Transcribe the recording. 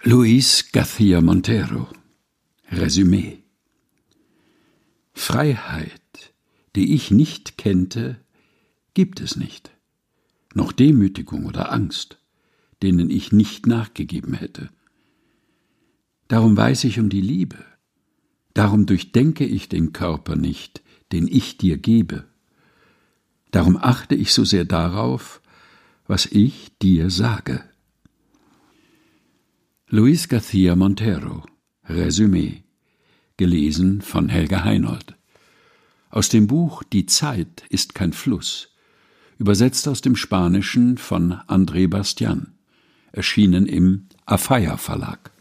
Luis García Montero. Resümee. Freiheit, die ich nicht kennte, gibt es nicht, noch Demütigung oder Angst, denen ich nicht nachgegeben hätte. Darum weiß ich um die Liebe, darum durchdenke ich den Körper nicht, den ich dir gebe. Darum achte ich so sehr darauf, was ich dir sage. Luis García Montero. Resümee. Gelesen von Helga Heinold. Aus dem Buch Die Zeit ist kein Fluss. Übersetzt aus dem Spanischen von André Bastian. Erschienen im Afaya Verlag.